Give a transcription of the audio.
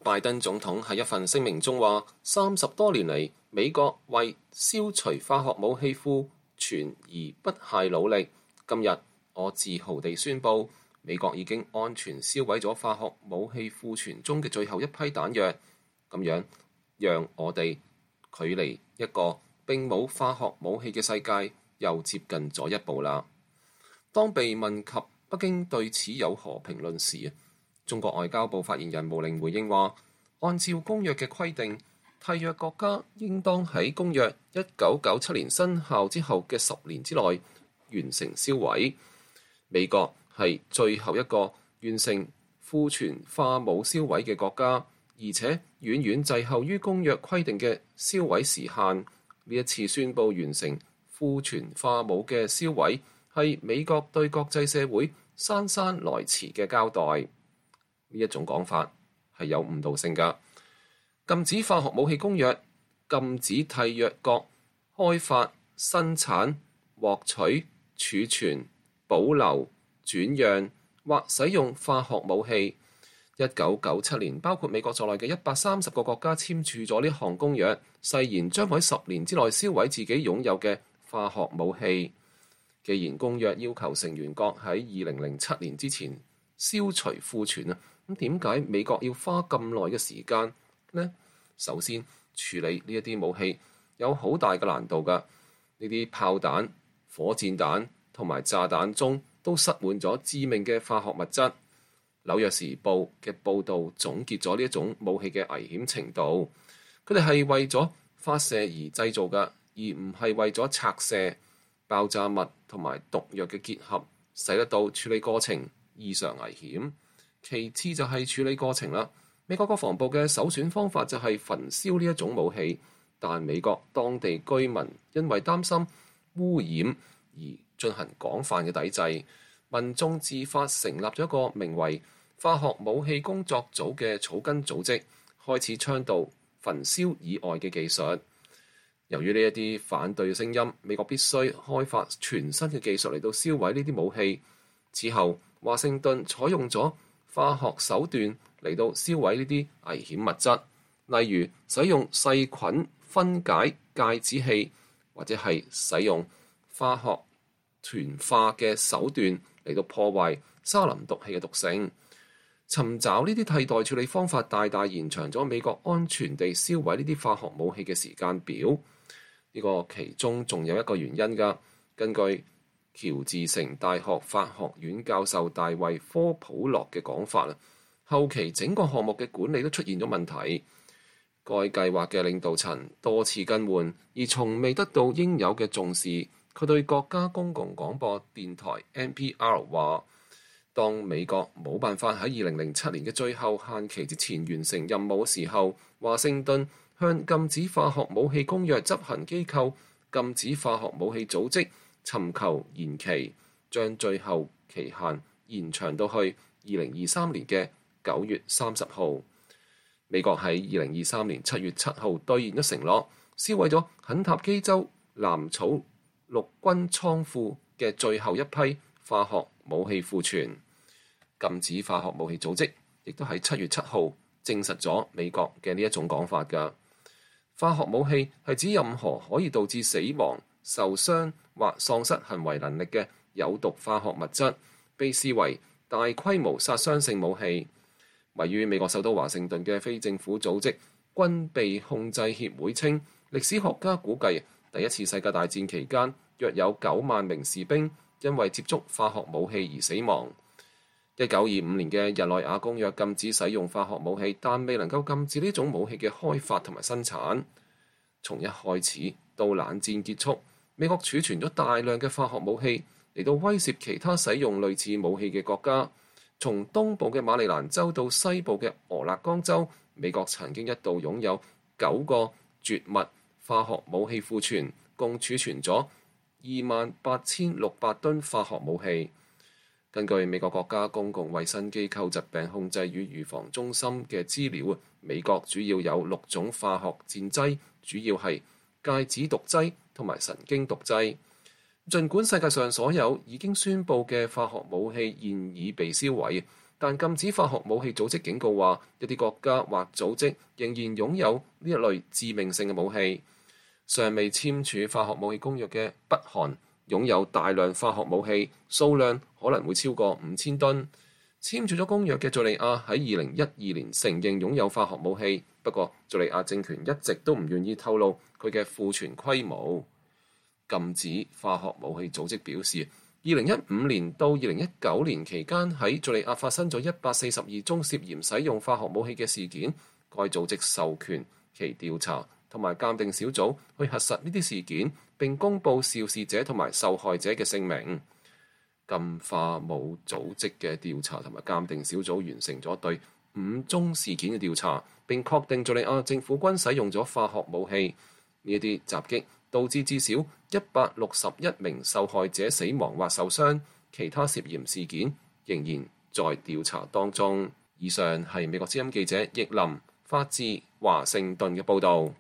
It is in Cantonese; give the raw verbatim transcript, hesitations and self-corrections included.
拜登總統喺一份聲明中話：三十多年嚟，美國為消除化學武器庫存而不懈努力。今日我自豪地宣布，美國已經安全銷毀咗化學武器庫存中嘅最後一批彈藥。咁樣讓我哋距離一個並冇化學武器嘅世界又接近咗一步啦。當被問及北京對此有何評論時，中國外交部發言人毛寧回應話：按照公約嘅規定，締約國家應當喺公約一九九七年生效之後嘅十年之內完成銷毀。美國係最後一個完成庫存化武銷毀嘅國家，而且遠遠滯後於公約規定嘅銷毀時限。呢一次宣布完成庫存化武嘅銷毀，係美國對國際社會姍姍來遲嘅交代。呢一種講法係有誤導性㗎。禁止化學武器公約禁止締約國開發、生產、獲取、儲存、保留、轉讓或使用化學武器。一九九七年，包括美國在內嘅一百三十個國家簽署咗呢項公約，誓言將喺十年之內銷毀自己擁有嘅化學武器。既然公約要求成員國喺二零零七年之前消除庫存啊，咁點解美國要花咁耐嘅時間呢？首先，處理呢一啲武器有好大嘅難度㗎。呢啲炮彈、火箭彈同埋炸彈中都塞滿咗致命嘅化學物質。紐約時報嘅報導總結咗呢一種武器嘅危險程度。佢哋係為咗發射而製造嘅，而唔係為咗拆卸。爆炸物同埋毒藥嘅結合，使得到處理過程異常危險。其次就係處理過程啦。美國國防部嘅首選方法就係焚燒呢一種武器，但美國當地居民因為擔心污染而進行廣泛嘅抵制。民眾自發成立咗一個名為化學武器工作組嘅草根組織，開始倡導焚燒以外嘅技術。由於呢一啲反對聲音，美國必須開發全新嘅技術嚟到銷毀呢啲武器。此後，華盛頓採用咗化學手段嚟到銷毀呢啲危險物質，例如使用細菌分解介子器，或者係使用化學團化嘅手段嚟到破壞沙林毒氣嘅毒性。尋找呢啲替代處理方法，大大延長咗美國安全地銷毀呢啲化學武器嘅時間表。呢個其中仲有一個原因㗎。根據喬治城大學法學院教授大衛科普洛嘅講法，後期整個項目嘅管理都出現咗問題。該計劃嘅領導層多次更換，而從未得到應有嘅重視。佢對國家公共廣播電台 N P R 話：當美國冇辦法喺二零零七年嘅最後限期之前完成任務嘅時候，華盛頓向禁止化學武器公約執行機構禁止化學武器組織尋求延期，將最後期限延長到去二零二三年嘅九月三十號。美國喺二零二三年七月七號兌現咗承諾，銷毀咗肯塔基州藍草陸軍倉庫嘅最後一批化學武器庫存。禁止化學武器組織亦都喺七月七號證實咗美國嘅呢一種講法㗎。化學武器係指任何可以導致死亡、受傷或喪失行為能力嘅有毒化學物質，被視為大規模殺傷性武器。位於美國首都華盛頓嘅非政府組織軍備控制協會稱，歷史學家估計第一次世界大戰期間約有九萬名士兵因為接觸化學武器而死亡。一九二五年嘅日內瓦公約禁止使用化學武器，但未能夠禁止呢種武器嘅開發同埋生產。從一開始到冷戰結束，美國儲存咗大量嘅化學武器嚟到威脅其他使用類似武器嘅國家。從東部嘅馬里蘭州到西部嘅俄勒岡州，美國曾經一度擁有九個絕密化學武器庫存，共儲存咗二萬八千六百噸化學武器。根據美國國家公共衛生機構疾病控制與預防中心嘅資料，美國主要有六種化學戰劑，主要係芥子毒劑同埋神經毒劑。盡管世界上所有已經宣佈嘅化學武器現已被銷毀， 但禁止化學武器組織警告話，一啲國家或組織仍然擁有呢一類致命性嘅武器。尚未簽署化學武器公約嘅北韓擁有大量化學武器，數量可能會超過五千噸。簽署咗公約嘅敘利亞喺二零一二年承認擁有化學武器，不過敘利亞政權一直都唔願意透露佢嘅庫存規模。禁止化學武器組織表示，二零一五年到二零一九年期間喺敘利亞發生咗一百四十二宗涉嫌使用化學武器嘅事件，該組織授權其調查同埋鑑定小組去核實呢啲事件，並公佈肇事者同埋受害者嘅姓名。禁化武組織嘅調查同埋鑑定小組完成咗對五宗事件嘅調查，並確定敘利亞政府軍使用咗化學武器。呢一啲襲擊導致至少一百六十一名受害者死亡或受傷，其他涉嫌事件仍然在調查當中。以上係美國之音記者易林發自華盛頓嘅報導。